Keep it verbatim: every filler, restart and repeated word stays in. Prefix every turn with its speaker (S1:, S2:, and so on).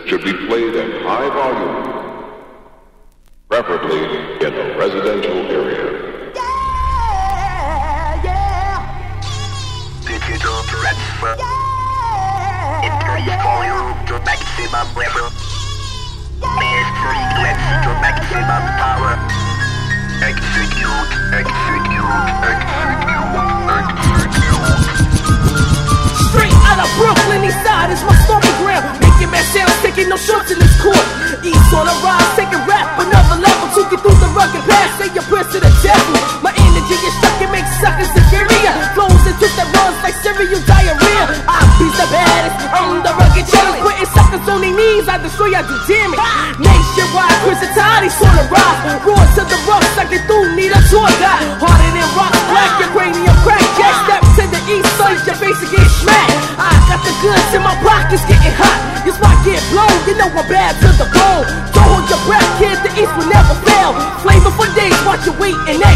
S1: should be played at high volume, preferably in a residential area.
S2: Yeah, yeah.
S3: Digital transfer.
S2: Yeah,
S3: Increase
S2: yeah.
S3: volume to maximum level. Raise frequency to maximum power. Execute, execute, execute, execute.
S4: Straight out of Brooklyn, east side is my stomping ground. Making mad sounds, taking no shorts in this court. East on the rise, taking rap another level. Took you through the rugged path, say your prayers to the devil. My energy is stuck, it makes suckers inferior. Flows into that runs like cereal diarrhea. I be the baddest, I'm the rugged challenge. Putting suckers on their knees, I destroy, I do damage. Nationwide, Crisitati's on the rise. Roar to the rough, suck it through, need a tour guide. Harder than rock, black, your cranium crack. Jack step to the east, so your face will get smacked. I got the goods in my pockets getting hot. Your spot get blown, you know I'm bad to the bone. Don't hold your breath, kid, the east will never fail. Flavor for days, watch your weight and